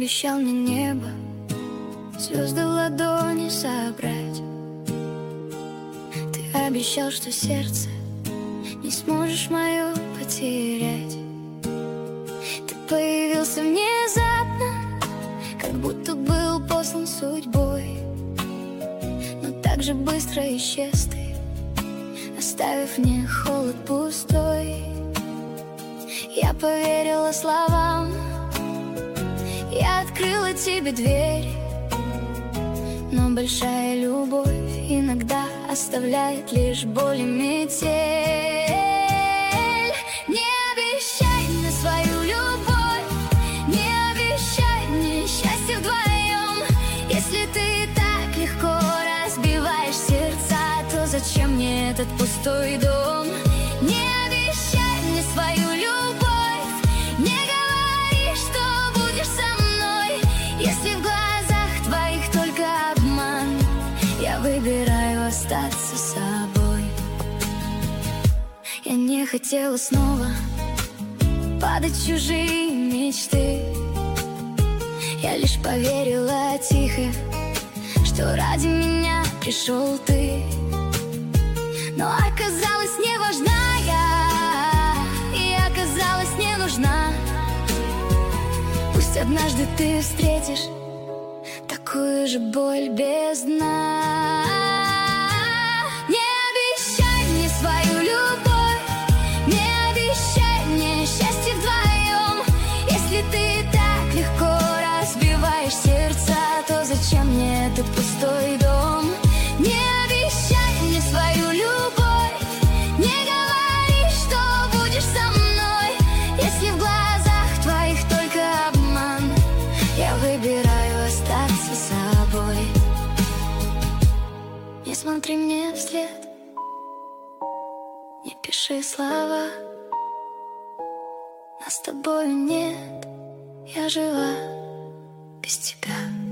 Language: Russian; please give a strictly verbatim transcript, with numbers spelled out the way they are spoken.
обещал мне небо, звезды в ладони собрать. Ты обещал, что сердце не сможешь мое потерять. Ты появился внезапно, как будто был послан судьбой, но так же быстро исчез ты, оставив мне холод пустой. Я поверила словам, я открыла тебе дверь, но большая любовь иногда оставляет лишь боль и метель. Не обещай мне свою любовь, не обещай мне счастье вдвоем. Если ты так легко разбиваешь сердца, то зачем мне этот пустой дом? Не обещай мне свою любовь, не говори, что будешь со мной, если в глазах твоих только обман. Я выбираю остаться собой. Я не хотела снова падать в чужие мечты. Я лишь поверила тихо, что ради меня пришел ты. Но оказалось, не важна я, и оказалось, не нужна. Пусть однажды ты встретишь такую же боль без дна. Не обещай мне свою любовь, не обещай мне счастье вдвоем. Если ты так легко разбиваешь сердца, то зачем мне этот пустой дом? Не обещай мне свою любовь, не говори, что будешь со мной, если в глазах твоих только обман. Я выбираю остаться собой. Не смотри мне вслед, не пиши слова, нас с тобою нет, я жива без тебя.